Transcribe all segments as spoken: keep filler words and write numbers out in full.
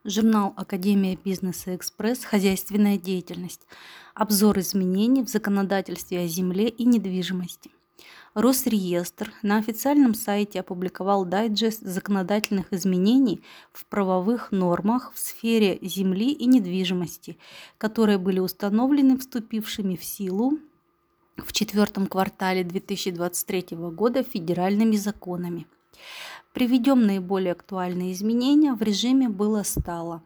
Журнал Академия бизнеса Экспресс. Хозяйственная деятельность. Обзор изменений в законодательстве о земле и недвижимости. Росреестр на официальном сайте опубликовал дайджест законодательных изменений в правовых нормах в сфере земли и недвижимости, которые были установлены вступившими в силу в четвертом квартале две тысячи двадцать третьего года федеральными законами. Приведем наиболее актуальные изменения в режиме «было-стало».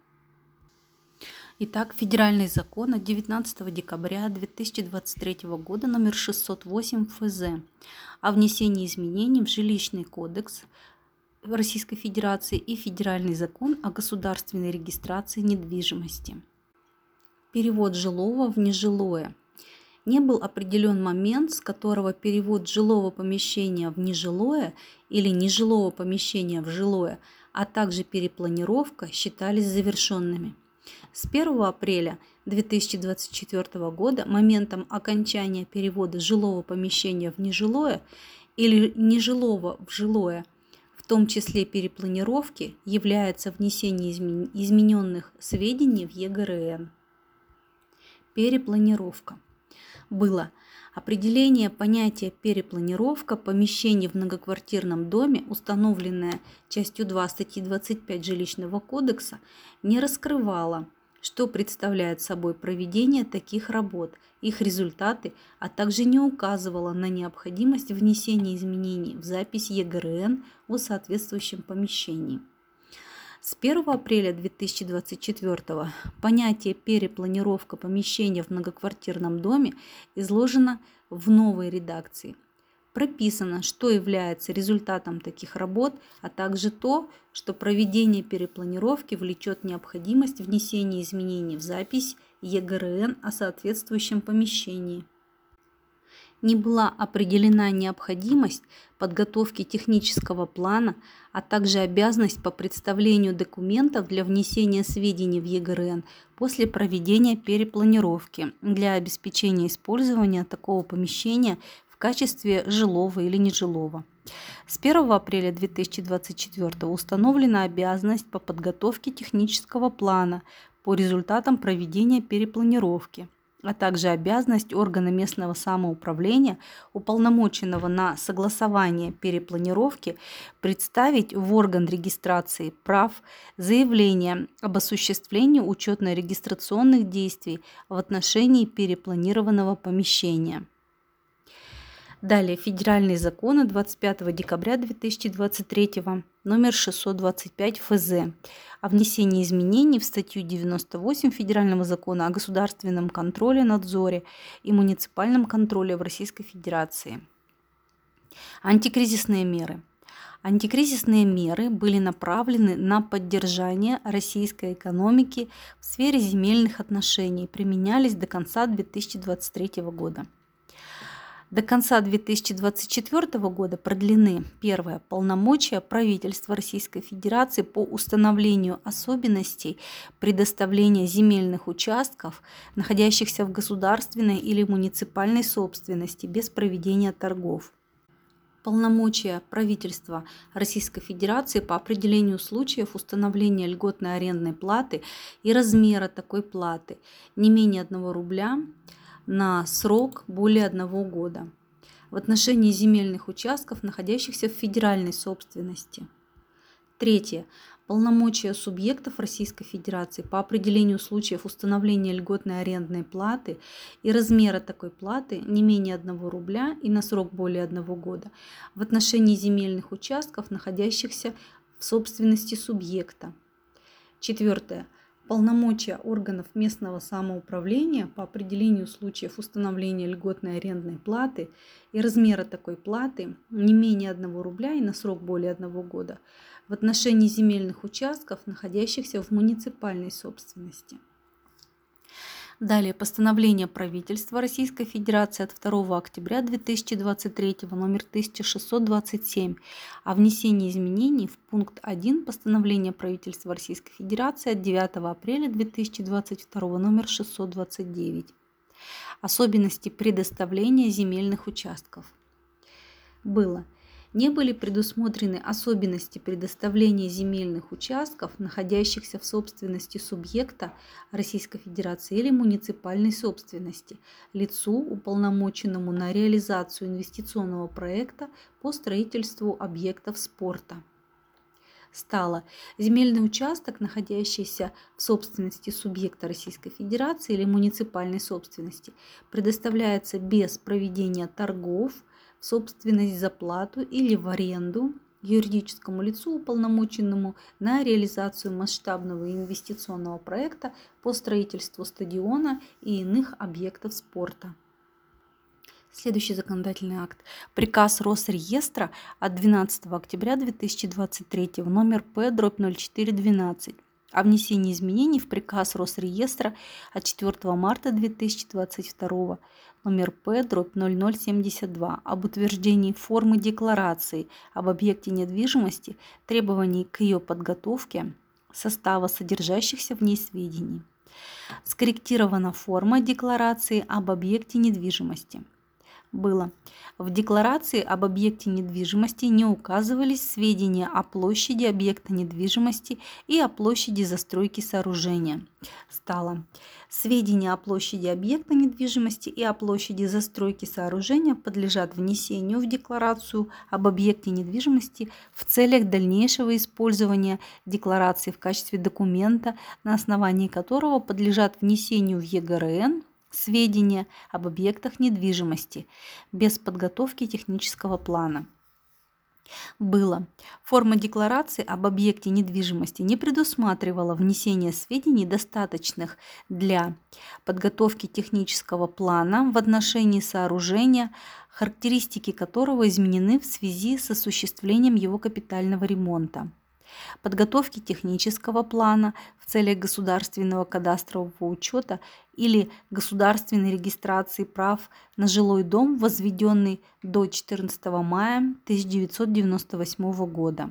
Итак, федеральный закон от девятнадцатого декабря две тысячи двадцать третьего года номер шестьсот восемь эф зэ о внесении изменений в жилищный кодекс Российской Федерации и федеральный закон о государственной регистрации недвижимости. Перевод жилого в нежилое. Не был определен момент, с которого перевод жилого помещения в нежилое или нежилого помещения в жилое, а также перепланировка считались завершенными. С первого апреля две тысячи двадцать четвёртого года моментом окончания перевода жилого помещения в нежилое или нежилого в жилое, в том числе перепланировки, является внесение измененных сведений в е гэ эр эн. Перепланировка. Было определение понятия перепланировка помещений в многоквартирном доме, установленное частью два статьи двадцать пять Жилищного кодекса, не раскрывало, что представляет собой проведение таких работ, их результаты, а также не указывало на необходимость внесения изменений в запись е гэ эр эн о соответствующем помещении. С первого апреля две тысячи двадцать четвёртого понятие перепланировка помещения в многоквартирном доме изложено в новой редакции. Прописано, что является результатом таких работ, а также то, что проведение перепланировки влечет необходимость внесения изменений в запись е гэ эр эн о соответствующем помещении. Не была определена необходимость подготовки технического плана, а также обязанность по представлению документов для внесения сведений в е гэ эр эн после проведения перепланировки для обеспечения использования такого помещения в качестве жилого или нежилого. С первого апреля две тысячи двадцать четвёртого установлена обязанность по подготовке технического плана по результатам проведения перепланировки, а также обязанность органа местного самоуправления, уполномоченного на согласование перепланировки, представить в орган регистрации прав заявление об осуществлении учетно-регистрационных действий в отношении перепланированного помещения. Далее, федеральный закон от двадцать пятого декабря две тысячи двадцать третьего номер шестьсот двадцать пять эф зэ о внесении изменений в статью девяносто восемь Федерального закона о государственном контроле, надзоре и муниципальном контроле в Российской Федерации. Антикризисные меры. Антикризисные меры были направлены на поддержание российской экономики в сфере земельных отношений, применялись до конца две тысячи двадцать третьего года. До конца две тысячи двадцать четвёртого года продлены: первое, полномочия правительства Российской Федерации по установлению особенностей предоставления земельных участков, находящихся в государственной или муниципальной собственности, без проведения торгов. Полномочия правительства Российской Федерации по определению случаев установления льготной арендной платы и размера такой платы не менее одного рубля на срок более одного года в отношении земельных участков, находящихся в федеральной собственности. Третье. Полномочия субъектов Российской Федерации по определению случаев установления льготной арендной платы и размера такой платы не менее одного рубля и на срок более одного года в отношении земельных участков, находящихся в собственности субъекта. Четвертое. Полномочия органов местного самоуправления по определению случаев установления льготной арендной платы и размера такой платы не менее одного рубля и на срок более одного года в отношении земельных участков, находящихся в муниципальной собственности. Далее, постановление правительства Российской Федерации от второго октября две тысячи двадцать третьего номер тысяча шестьсот двадцать семь о внесении изменений в пункт один постановления правительства Российской Федерации от девятого апреля две тысячи двадцать второго номер шестьсот двадцать девять. Особенности предоставления земельных участков. Было не были предусмотрены особенности предоставления земельных участков, находящихся в собственности субъекта Российской Федерации или муниципальной собственности, лицу, уполномоченному на реализацию инвестиционного проекта по строительству объектов спорта. Стало земельный участок, находящийся в собственности субъекта Российской Федерации или муниципальной собственности, предоставляется без проведения торгов в собственность за плату или в аренду юридическому лицу, уполномоченному на реализацию масштабного инвестиционного проекта по строительству стадиона и иных объектов спорта. Следующий законодательный акт. Приказ Росреестра от двенадцатого октября две тысячи двадцать третьего, номер П дробь ноль четыре двенадцать, о внесении изменений в приказ Росреестра от четвёртого марта две тысячи двадцать второго, номер П дробь ноль ноль семьдесят два, об утверждении формы декларации об объекте недвижимости, требований к ее подготовке, состава содержащихся в ней сведений. Скорректирована форма декларации об объекте недвижимости. Было. В декларации об объекте недвижимости не указывались сведения о площади объекта недвижимости и о площади застройки сооружения. Стало. Сведения о площади объекта недвижимости и о площади застройки сооружения подлежат внесению в декларацию об объекте недвижимости в целях дальнейшего использования декларации в качестве документа, на основании которого подлежат внесению в Е Г Р Н сведения об объектах недвижимости без подготовки технического плана. Было. Форма декларации об объекте недвижимости не предусматривала внесение сведений, достаточных для подготовки технического плана в отношении сооружения, характеристики которого изменены в связи с осуществлением его капитального ремонта. Подготовки технического плана в целях государственного кадастрового учета или государственной регистрации прав на жилой дом, возведенный до четырнадцатого мая тысяча девятьсот девяносто восьмого года.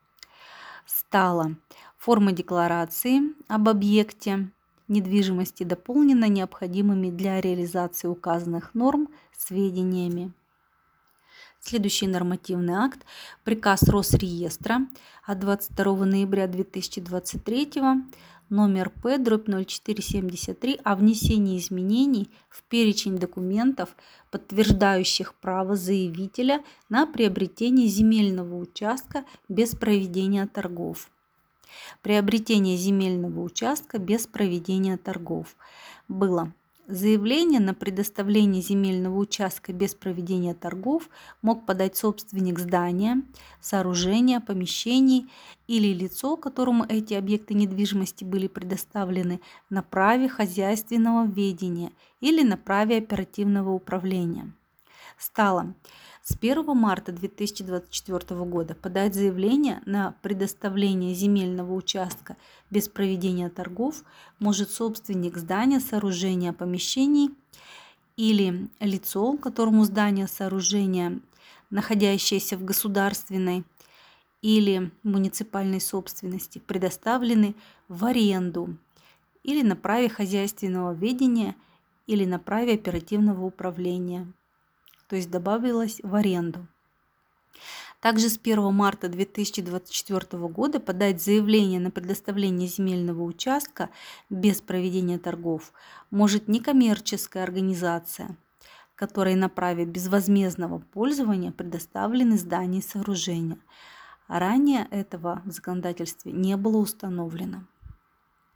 Стала. Форма декларации об объекте недвижимости дополнена необходимыми для реализации указанных норм сведениями. Следующий нормативный акт. Приказ Росреестра от двадцать второго ноября две тысячи двадцать третьего, номер П дробь ноль четыре семьдесят три, о внесении изменений в перечень документов, подтверждающих право заявителя на приобретение земельного участка без проведения торгов. Приобретение земельного участка без проведения торгов. Было. Заявление на предоставление земельного участка без проведения торгов мог подать собственник здания, сооружения, помещений или лицо, которому эти объекты недвижимости были предоставлены на праве хозяйственного ведения или на праве оперативного управления. Стало. С первого марта две тысячи двадцать четвёртого года подать заявление на предоставление земельного участка без проведения торгов может собственник здания, сооружения, помещений или лицо, которому здание, сооружение, находящееся в государственной или муниципальной собственности, предоставлены в аренду или на праве хозяйственного ведения или на праве оперативного управления. То есть добавилось в аренду. Также с первого марта две тысячи двадцать четвёртого года подать заявление на предоставление земельного участка без проведения торгов может некоммерческая организация, которой на праве безвозмездного пользования предоставлены здания и сооружения. Ранее этого в законодательстве не было установлено.